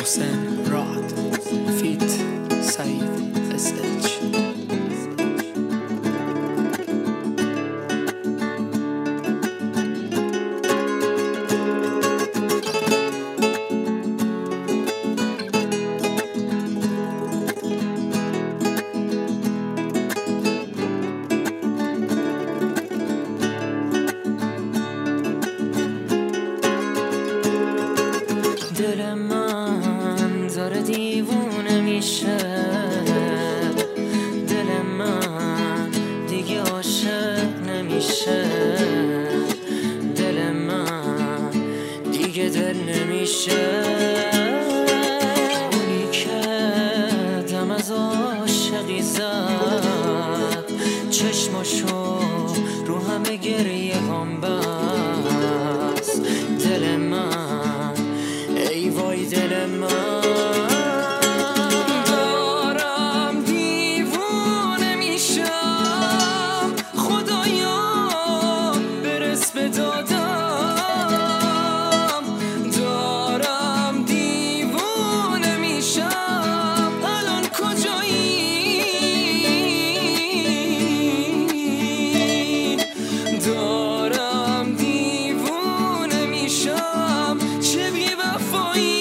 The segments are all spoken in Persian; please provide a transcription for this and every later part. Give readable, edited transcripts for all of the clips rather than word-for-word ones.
محسن راد فیت سعید SH. دل من داره دیوونه میشه، دل من دیگه عاشق نمیشه، دل من دیگه دل نمیشه. اونی که دم از عاشقی زد چشماشو رو همه گریه هم بست. دل من ای وای دل من دارم دیوونه میشم، خدایا برس به دادم. دارم دیوونه میشم، الان کجایی؟ دارم دیوونه میشم، چه بی وفایی.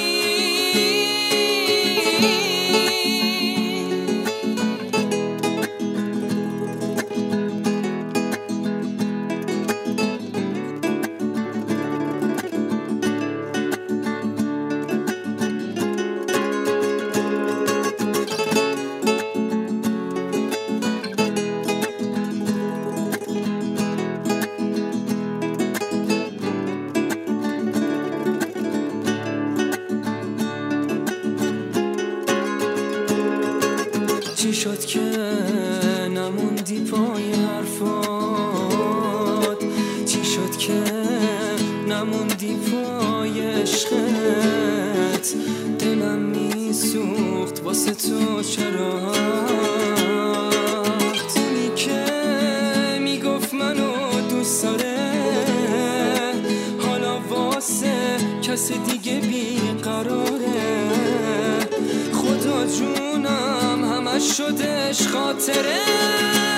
چی شد که نموندی پای حرفات؟ چی شد که نموندی پای عشقت؟ دلم میسوخت واسه تو چرا؟ اونی که میگفت منو دوست داره حالا واسه کس دیگه بیقراره. خدا جونم همش شدش خاطره.